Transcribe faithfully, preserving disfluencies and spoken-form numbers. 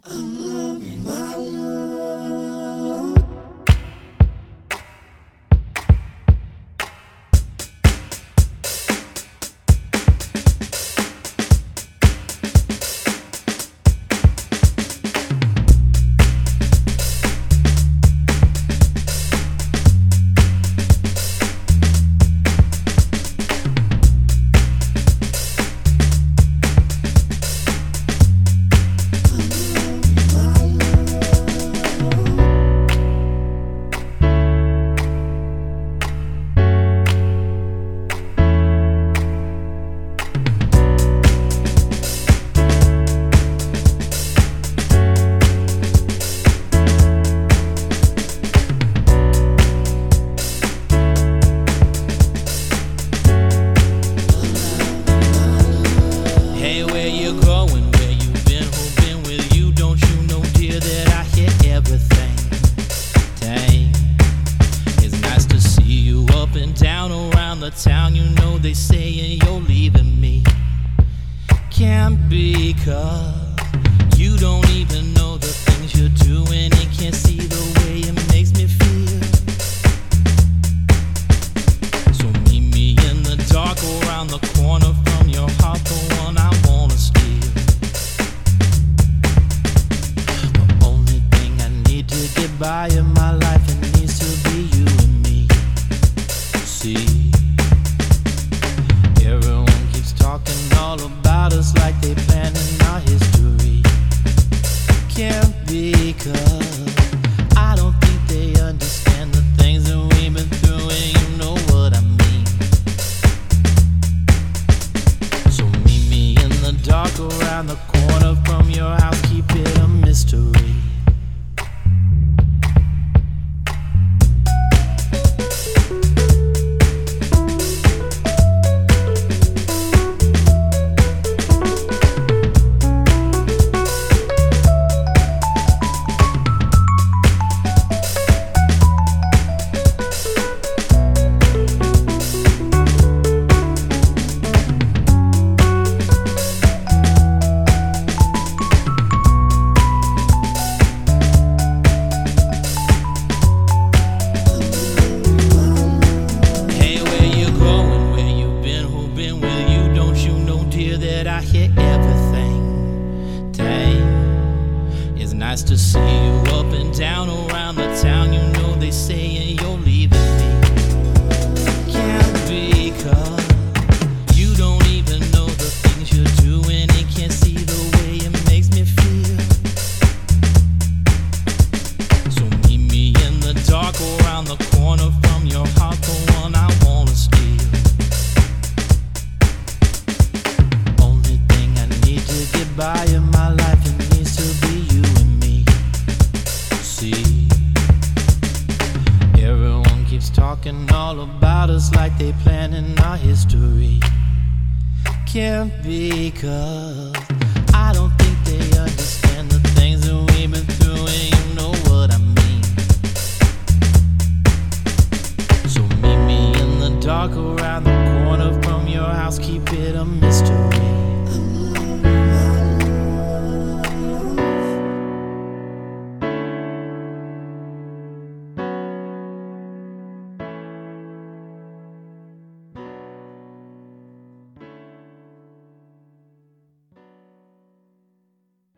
Town, you know they saying you're leaving me. Can't be, 'cause you don't even know the things you're doing and can't see the way it makes me feel. So meet me in the dark around the corner from your heart, the one I wanna steal. The only thing I need to get by in my life, it needs to be you and me. See, talking all about us like they planning our history. Can't be, 'cause I don't think they understand the things that we've been through, and you know what I mean. So meet me in the dark around the corner from your house, keep it a mystery. I hear everything. Dang, it's nice to see you up and down around the town. You know they saying you're leaving me. Can't be, 'cause you don't even know the things you're doing and can't see the way it makes me feel. So meet me in the dark around the corner from your heart, the one I wanna steal. By in my life, it needs to be you and me. See, everyone keeps talking all about us like they planning our history. Can't be, 'cause I don't think they